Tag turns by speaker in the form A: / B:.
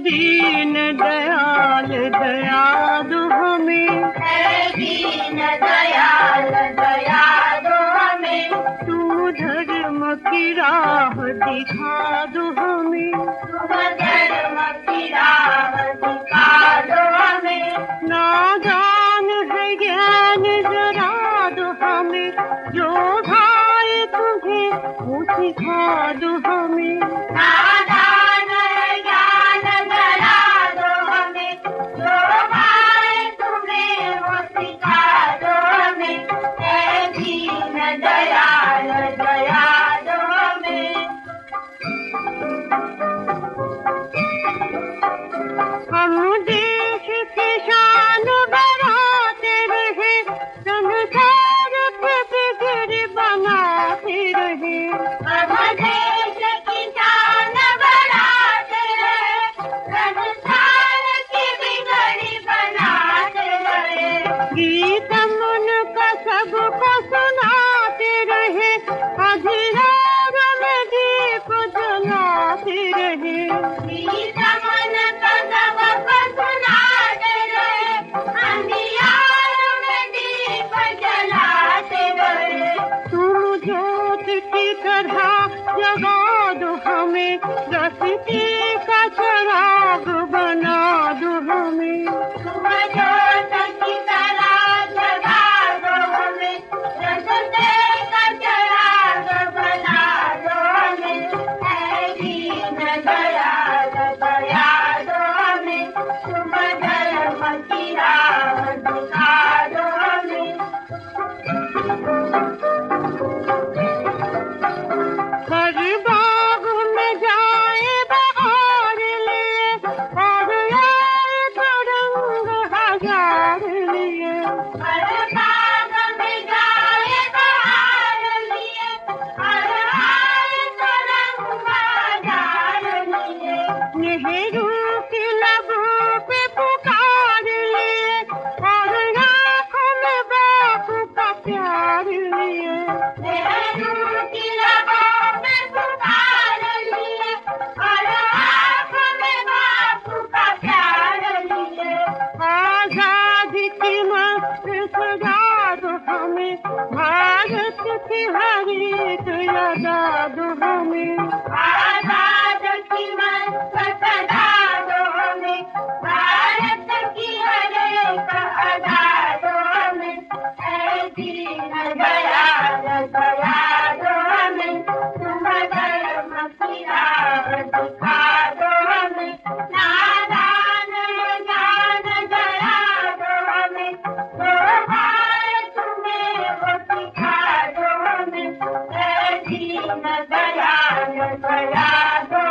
A: दीन दयाल दया दो हमें,
B: है दीन दयाल दया दो हमें।
A: तुम धर्म की राह दिखा दो हमें,
B: तुम धर्म की राह दिखा दो हमें।
A: नादान है ज्ञान जरा दो हमें, जो भाए तुम्हें वो सिखा दो हमें।
B: नादान है ज्ञान जरा दो हमें, जो भाए तुम्हें वो सिखा दो हमें। है दीन दयाल दया दो हमें।
A: हम देश की शान बढ़ाते रहे, संसार पे बिगड़ बनाते रहे।
B: हम देश की शान बढ़ाते रहे, संसार की बिगड़ी बनाते रहे।
A: गीत मन का सबको सुनाते रहे, अंधियार में दीप जलाते रहे।
B: गीत मन का सबको सुनाते रहे, अंधियार में दीप जलाते रहे।
A: तुम ज्योत की तरह जगा दो हमें, रस्ते का चराग बना दो हमें।
B: तुम ज्योत की तरह जगा दो हमें, रस्ते का चराग बना दो हमें। है दीन दयाल दया दो हमें, तुम धर्म की राह दिखा दो हमें।
A: हर बाग में जाए बहार लिए, और आए तो रंग हजार लिए।
B: हर बाग में जाए बहार लिए, हर आए तो रंग बाजार लिए।
A: नेहरू की लबों पे पुकार लिए, और आँखों में बापू का प्यार लिए।
B: नेहरू की लबों पे पुकार लिए, और आँखों में बापू का प्यार लिए।
A: आजादी की मस्त सजा दो हमें, भारत की हर एक याद दो हमें।
B: आजाद की मस्त सदा दो हमें, भारत की हर एक अदा दो हमें। है दीन दयाल दया दो हमें, तुम धर्म की राह दिखा दो हमें। नादान ज्ञान दया दो हमें, जो भाए तुम्हें वो सिखा दो हमें। है दीन दयाल दया दो